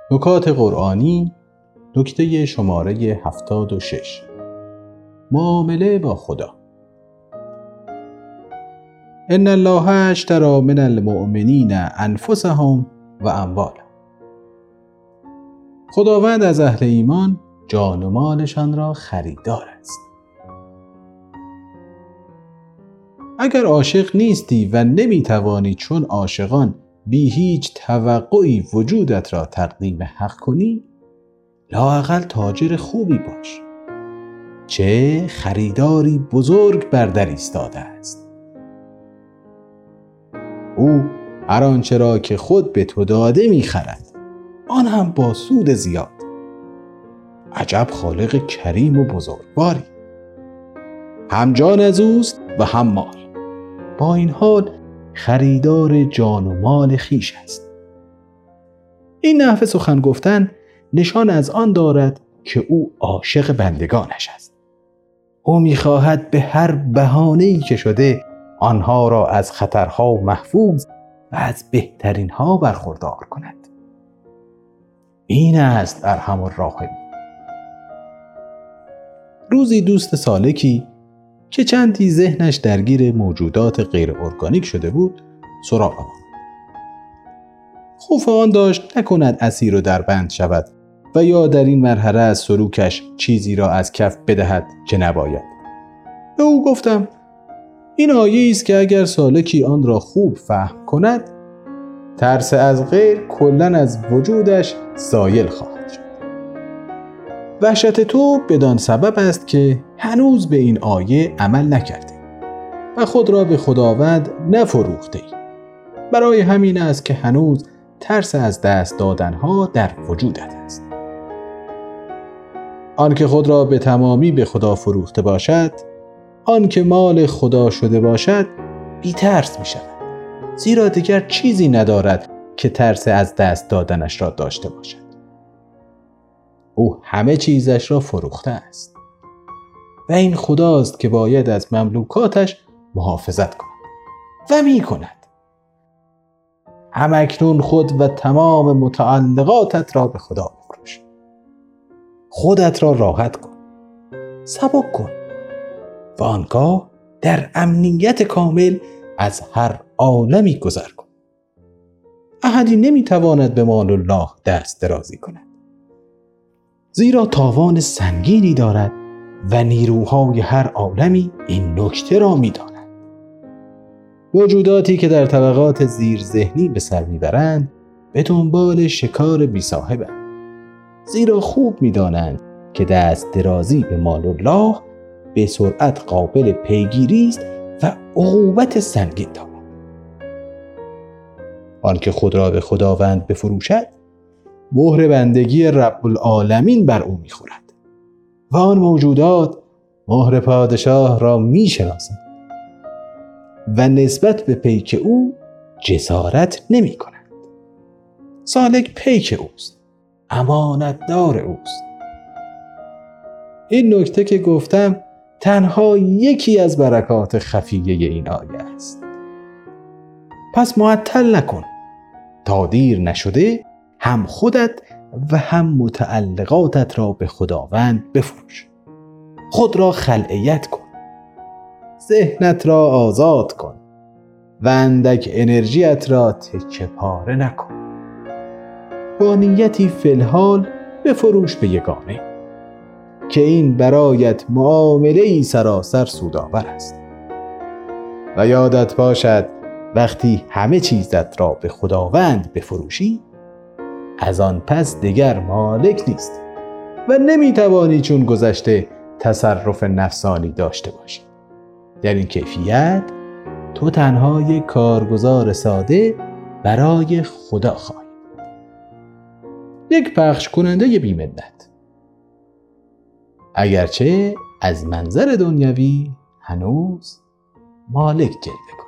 نکات قرآنی نکته شماره 76 معامله با خدا. ان الله اشتری من المؤمنین انفسهم و اموالهم. خداوند از اهل ایمان جان و مالشان را خریدار است. اگر عاشق نیستی و نمیتوانی چون عاشقان بی هیچ توقعی وجودت را تقدیم حق کنی، لااقل تاجر خوبی باش. چه خریداری بزرگ بر در ایستاده است. او هر آنچه را که خود به تو داده می‌خرد، آن هم با سود زیاد. عجب خالق کریم و بزرگواری. هم جان از اوست و هم مال. با این حال خریدار جان و مال خویش است. این نحو سخن گفتن نشان از آن دارد که او عاشق بندگانش است. او می‌خواهد به هر بهانه‌ای که شده آنها را از خطرها محفوظ و از بهترینها برخوردار کند. این است ارحم الراحمین. روزی دوست سالکی که چندی ذهنش درگیر موجودات غیر ارگانیک شده بود سراغ آمد. خوف آن داشت نکند اسیر و در بند شود و یا در این مرحله از سلوکش چیزی را از کف بدهد که نباید. به او گفتم این آیه است که اگر سالکی آن را خوب فهم کند، ترس از غیر کلاً از وجودش زایل خواهد شد. وحشت تو بدان سبب است که هنوز به این آیه عمل نکردی و خود را به خداوند نفروخته ای. برای همین است که هنوز ترس از دست دادنها در وجودت است. آن که خود را به تمامی به خدا فروخته باشد، آن که مال خدا شده باشد، بی ترس می شود. زیرا دیگر چیزی ندارد که ترس از دست دادنش را داشته باشد. او همه چیزش را فروخته است و این خداست که باید از مملوکاتش محافظت کند و می کند. همکنون خود و تمام متعلقاتت را به خدا بفروش. خودت را راحت کن، سبک کن و آنگاه در امنیت کامل از هر عالمی گذر کن. احدی نمیتواند به مال الله دست درازی کند، زیرا تاوان سنگینی دارد و نیروهای هر عالمی این نکته را میدانند. موجوداتی که در طبقات زیر ذهنی به سر میبرند به دنبال شکار بی صاحبند، زیرا خوب میدانند که دست درازی به مال الله به سرعت قابل پیگیری است و عقوبت سنگین دارد. آن که خود را به خداوند بفروشد، مهر بندگی رب العالمین بر او میخورد و آن موجودات مهر پادشاه را میشناسند و نسبت به پیک او جسارت نمی کنند. سالک پیک اوست، امانتدار اوست. این نکته که گفتم تنها یکی از برکات خفیه این آیه است. پس معطل نکن. تا دیر نشده هم خودت و هم متعلقاتت را به خداوند بفروش. خود را خلعیت کن. ذهنت را آزاد کن و اندک انرژیت را تکه پاره نکن. با نیتی فی الحال بفروش به یگانه که این برایت معامله‌ای سراسر سودآور است. و یادت باشد وقتی همه چیزت را به خداوند بفروشی، از آن پس دیگر مالک نیست و نمیتوانی چون گذشته تصرف نفسانی داشته باشی. در این کیفیت تو تنها یک کارگزار ساده برای خدا خواهی، یک پخش کننده بی‌منت. اگرچه از منظر دنیوی هنوز مالک جلوه کن.